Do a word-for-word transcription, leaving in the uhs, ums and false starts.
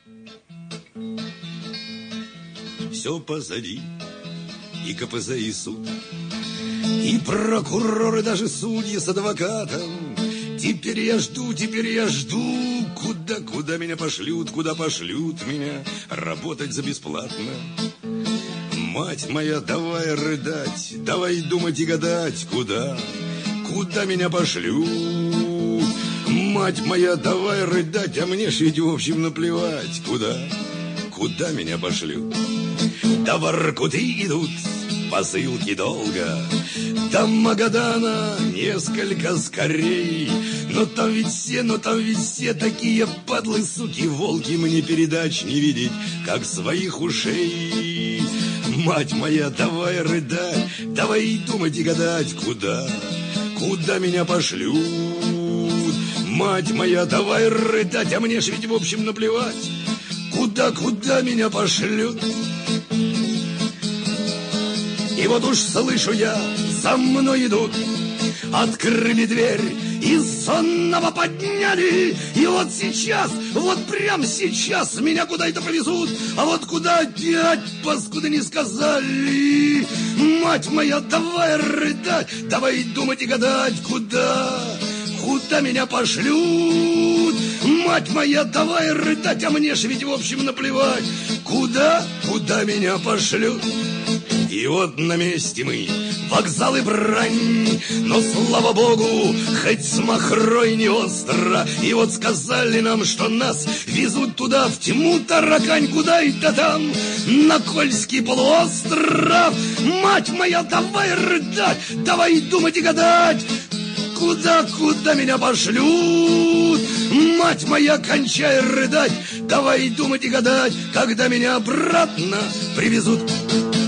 Все позади, и ка пэ зэ, и суд, и прокуроры, даже судьи с адвокатом. Теперь я жду, теперь я жду, куда, куда меня пошлют, куда пошлют меня работать за бесплатно. Мать моя, давай рыдать, давай думать и гадать, куда, куда меня пошлют. Мать моя, давай рыдать, а мне ж ведь в общем наплевать, куда, куда меня пошлют. До Воркуты идут посылки долго, до Магадана несколько скорей. Но там ведь все, но там ведь все такие падлы, суки, волки, мне передач не видеть, как своих ушей. Мать моя, давай рыдать, давай думать и гадать, куда, куда меня пошлют. Мать моя, давай рыдать, а мне ж ведь в общем наплевать, куда, куда меня пошлют. И вот уж слышу я, за мной идут, открыли дверь и сонного подняли. И вот сейчас, вот прямо сейчас меня куда-то повезут. А вот куда опять, паскуды, не сказали. Мать моя, давай рыдать, давай думать и гадать, куда, куда меня пошлют. Мать моя, давай рыдать, а мне ж ведь в общем наплевать, куда, куда меня пошлют. И вот на месте мы, вокзал и брань, но, слава богу, хоть с махрой не остро. И вот сказали нам, что нас везут туда, в тьму таракань, куда это там, на Кольский полуостров. Мать моя, давай рыдать, давай думать и гадать, куда, куда меня пошлют. Мать моя, кончай рыдать, давай думать и гадать, когда меня обратно привезут.